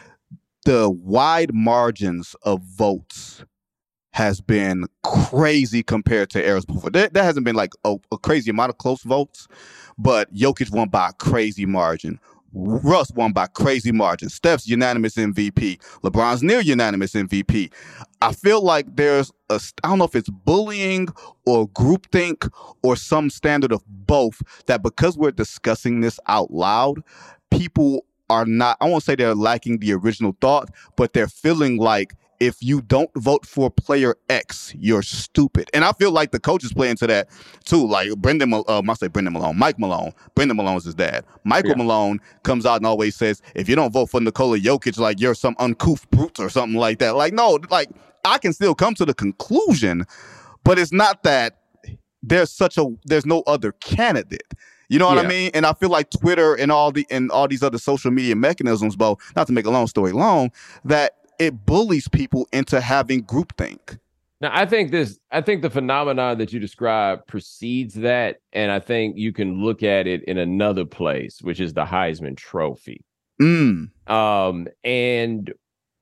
The wide margins of votes has been crazy compared to eras before. There, there hasn't been like a, a crazy amount of close votes, but Jokic won by a crazy margin. Russ won by crazy margin. Steph's unanimous M V P. LeBron's near unanimous M V P. I feel like there's a, I don't know if it's bullying or groupthink or some standard of both, that because we're discussing this out loud, people are not, I won't say they're lacking the original thought, but they're feeling like if you don't vote for player X, you're stupid. And I feel like the coaches play into that too. Like Brendan, uh, I must say Brendan Malone, Mike Malone. Brendan Malone's his dad. Michael yeah. Malone comes out and always says, if you don't vote for Nikola Jokic, like you're some uncouth brute or something like that. Like, no, like I can still come to the conclusion, but it's not that there's such a, there's no other candidate. You know what yeah. I mean? And I feel like Twitter and all the, and all these other social media mechanisms, Bo, not to make a long story long, that it bullies people into having groupthink. Now, I think this, I think the phenomenon that you described precedes that. And I think you can look at it in another place, which is the Heisman Trophy. Mm. Um, and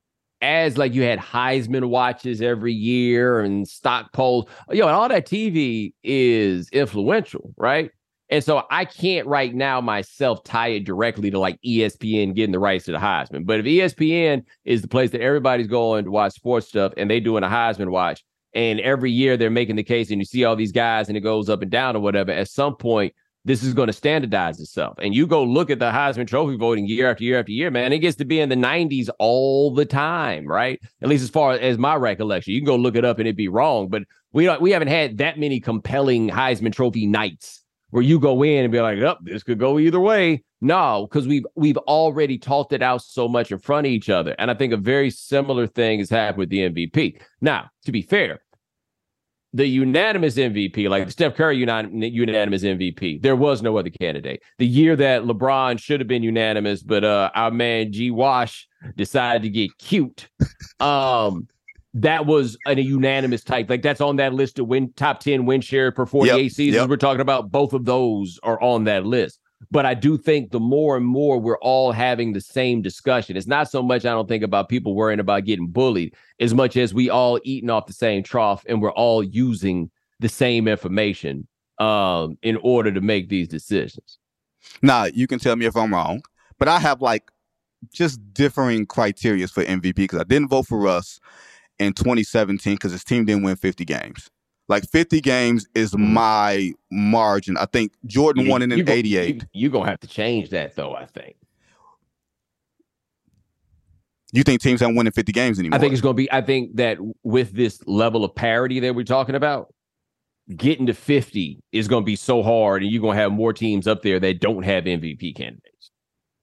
as like you had Heisman watches every year and stock polls, you know, and all that T V is influential, right? And so I can't right now myself tie it directly to like E S P N getting the rights to the Heisman. But if E S P N is the place that everybody's going to watch sports stuff and they doing a Heisman watch, and every year they're making the case and you see all these guys and it goes up and down or whatever, at some point, this is going to standardize itself. And you go look at the Heisman Trophy voting year after year after year, man, it gets to be in the nineties all the time, right? At least as far as my recollection. You can go look it up and it'd be wrong, but we don't, we haven't had that many compelling Heisman Trophy nights where you go in and be like, oh, this could go either way. No, because we've we've already talked it out so much in front of each other. And I think a very similar thing has happened with the M V P. Now, to be fair, the unanimous M V P, like Steph Curry unan- unanimous M V P, there was no other candidate. The year that LeBron should have been unanimous, but uh, our man G. Wash decided to get cute. Um, that was a unanimous type. Like that's on that list of win top ten win share per forty-eight yep, seasons. Yep. We're talking about both of those are on that list. But I do think the more and more we're all having the same discussion, it's not so much I don't think about people worrying about getting bullied as much as we all eating off the same trough and we're all using the same information um, in order to make these decisions. Now, you can tell me if I'm wrong, but I have like just differing criteria for M V P because I didn't vote for Russ in twenty seventeen because his team didn't win fifty games. Like fifty games is my margin. I think Jordan you, won it in go, eighty-eight. You're going to have to change that, though, I think. You think teams aren't winning fifty games anymore? I think it's going to be, I think that with this level of parity that we're talking about, getting to fifty is going to be so hard, and you're going to have more teams up there that don't have M V P candidates.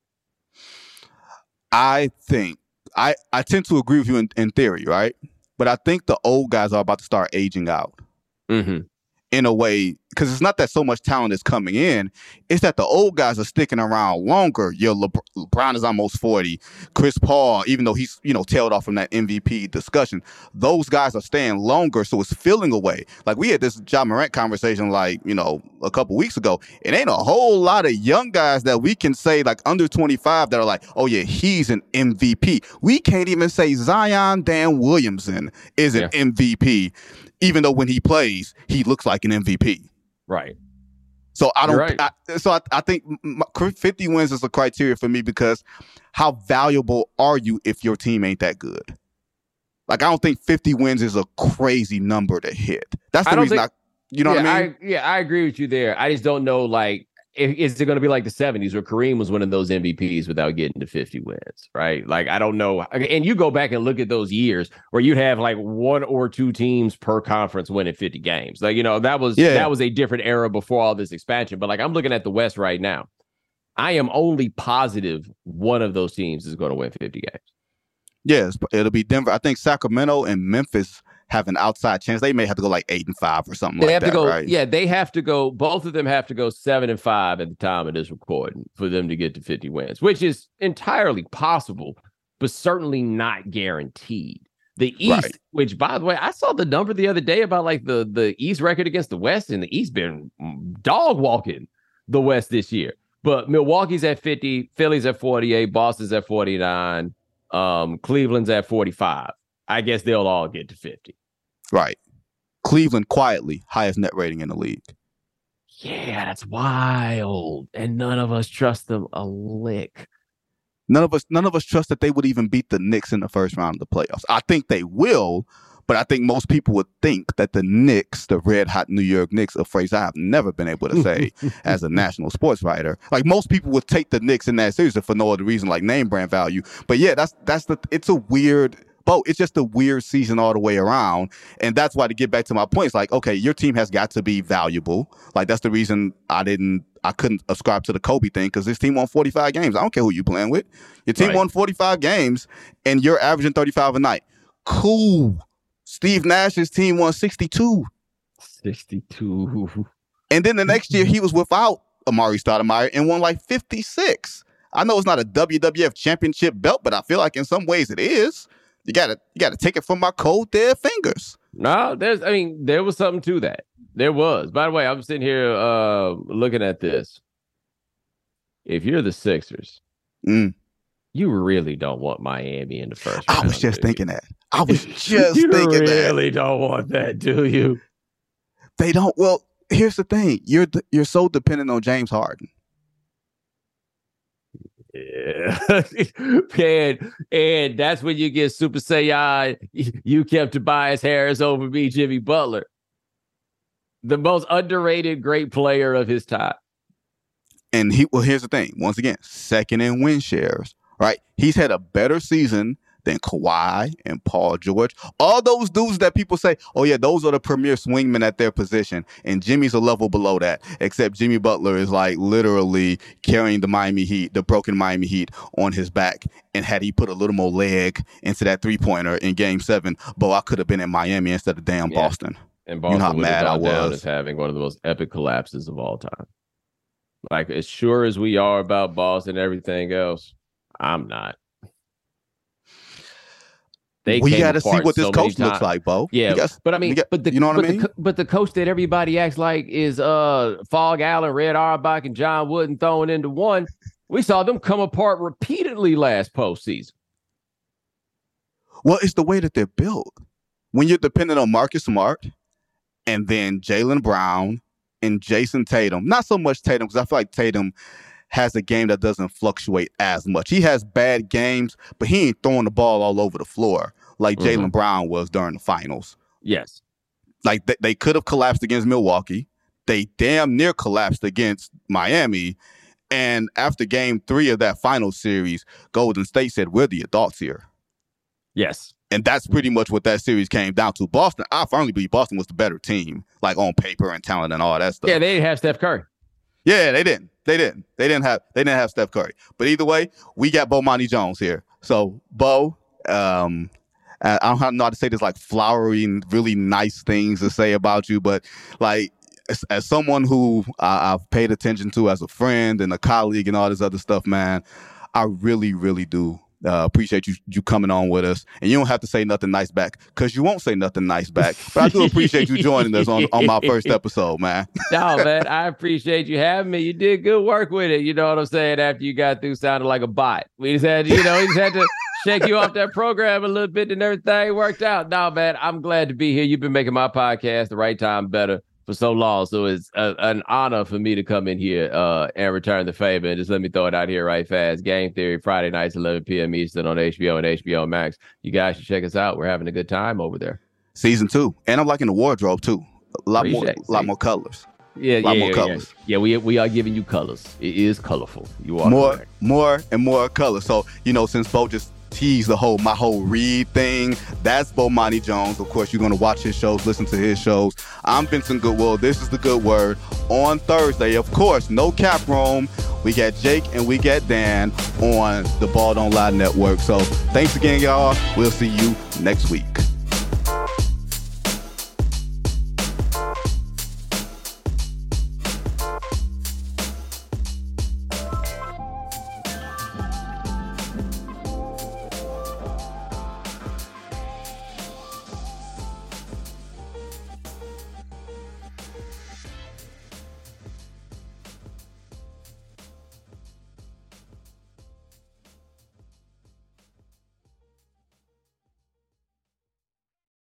I think, I, I tend to agree with you in, in theory, right? But I think the old guys are about to start aging out. Mm-hmm. In a way, because it's not that so much talent is coming in, it's that the old guys are sticking around longer. Yo, Le- LeBron is almost forty. Chris Paul, even though he's, you know, tailed off from that M V P discussion, those guys are staying longer, so it's filling away. Like, we had this Ja Morant conversation, like, you know, a couple weeks ago. It ain't a whole lot of young guys that we can say, like, under twenty-five that are like, oh, yeah, he's an M V P. We can't even say Zion Dan Williamson is an yeah. M V P. Even though when he plays, he looks like an M V P. Right. So I don't. Right. I, so I, I think fifty wins is a criteria for me because how valuable are you if your team ain't that good? Like I don't think fifty wins is a crazy number to hit. That's the I don't reason. Think, You know yeah, what I mean? I, yeah, I agree with you there. I just don't know, like, if, is it going to be like the seventies where Kareem was winning those M V Ps without getting to fifty wins, right? Like, I don't know. And you go back and look at those years where you'd have like one or two teams per conference winning fifty games. Like, you know, that was Yeah. that was a different era before all this expansion. But like, I'm looking at the West right now. I am only positive one of those teams is going to win fifty games. Yes, it'll be Denver. I think Sacramento and Memphis have an outside chance. They may have to go like eight and five or something They like have that, to go, right? yeah, they have to go. Both of them have to go seven and five at the time of this recording for them to get to fifty wins, which is entirely possible, but certainly not guaranteed. The East, Right. which by the way, I saw the number the other day about like the the East record against the West, and the East been dog walking the West this year. But Milwaukee's at fifty, Philly's at forty-eight, Boston's at forty-nine, um, Cleveland's at forty-five. I guess they'll all get to fifty. Right. Cleveland quietly highest net rating in the league. Yeah, that's wild. And none of us trust them a lick. None of us, none of us trust that they would even beat the Knicks in the first round of the playoffs. I think they will, but I think most people would think that the Knicks, the red hot New York Knicks, a phrase I have never been able to say as a national sports writer. Like most people would take the Knicks in that series for no other reason, like name brand value. But yeah, that's that's the. It's a weird. Bo, it's just a weird season all the way around. And that's why, to get back to my point, it's like, okay, your team has got to be valuable. Like, that's the reason I didn't, I couldn't ascribe to the Kobe thing, because this team won forty-five games. I don't care who you playing with. Your team Right. won forty-five games, and you're averaging thirty-five a night. Cool. Steve Nash's team won sixty-two. sixty-two. And then the next year, he was without Amari Stoudemire and won like fifty-six. I know it's not a W W F championship belt, but I feel like in some ways it is. You gotta, you gotta take it from my cold dead fingers. No, there's, I mean, there was something to that. There was. By the way, I'm sitting here uh, looking at this. If you're the Sixers, Mm. you really don't want Miami in the first I round. was just do you? thinking that. I was just you thinking that. really don't want that, do you? They don't. Well, here's the thing. You're you're so dependent on James Harden. Yeah. and, and that's when you get Super Saiyan. You kept Tobias Harris over me, Jimmy Butler. The most underrated great player of his time. And he, well, here's the thing. Once again, second in win shares, right? He's had a better season than Kawhi and Paul George. All those dudes that people say, oh yeah, those are the premier swingmen at their position. And Jimmy's a level below that, except Jimmy Butler is like literally carrying the Miami Heat, the broken Miami Heat on his back. And had he put a little more leg into that three-pointer in game seven, Bo, I could have been in Miami instead of damn Yeah. Boston. And Boston You know how would have mad I gone down was. as having one of the most epic collapses of all time. Like, as sure as we are about Boston and everything else, I'm not. They We came got to see apart what this so many coach looks times. like, Bo. Yeah, We got- but I mean, we got- but the you know what but I mean? The, co- but the coach that everybody acts like is uh Fog Allen, Red Auerbach, and John Wooden thrown into one. We saw them come apart repeatedly last postseason. Well, it's the way that they're built. When you're dependent on Marcus Smart and then Jaylen Brown and Jason Tatum, not so much Tatum, because I feel like Tatum has a game that doesn't fluctuate as much. He has bad games, but he ain't throwing the ball all over the floor like Mhm. Jaylen Brown was during the finals. Yes. Like they, they could have collapsed against Milwaukee. They damn near collapsed against Miami. And after game three of that final series, Golden State said, we're the adults here. Yes. And that's pretty much what that series came down to. Boston, I firmly believe Boston was the better team, like on paper and talent and all that stuff. Yeah, they didn't have Steph Curry. Yeah, they didn't. They didn't. They didn't have. They didn't have Steph Curry. But either way, we got Bomani Jones here. So Bo, um, I I don't know how to say this like flowery and really nice things to say about you, but like as, as someone who I, I've paid attention to as a friend and a colleague and all this other stuff, man, I really, really do. Uh, appreciate you you coming on with us, and you don't have to say nothing nice back because you won't say nothing nice back. But I do appreciate you joining us on, on my first episode, man. No, man, I appreciate you having me. You did good work with it. You know what I'm saying? After you got through sounding like a bot, we just had, you know, we just had to shake you off that program a little bit, and everything worked out. No, man, I'm glad to be here. You've been making my podcast the right time better for so long, so it's a, an honor for me to come in here uh, and return the favor. And just let me throw it out here right fast. Game Theory, Friday nights, eleven p.m. Eastern on H B O and H B O Max. You guys should check us out. We're having a good time over there. Season two, and I'm liking the wardrobe too. a lot Appreciate more, it. a lot more colors. Yeah, a lot yeah, more yeah, colors. Yeah. yeah, we we are giving you colors. It is colorful. You are More, correct. more, and more colors. So you know, since Bo just teased the whole my whole read thing, that's Bomani Jones. Of course, you're gonna watch his shows, listen to his shows. I'm Vincent Goodwill. This is the Good Word. On Thursday, of course, no cap room. We got Jake and we got Dan on the Ball Don't Lie Network. So thanks again, y'all. We'll see you next week.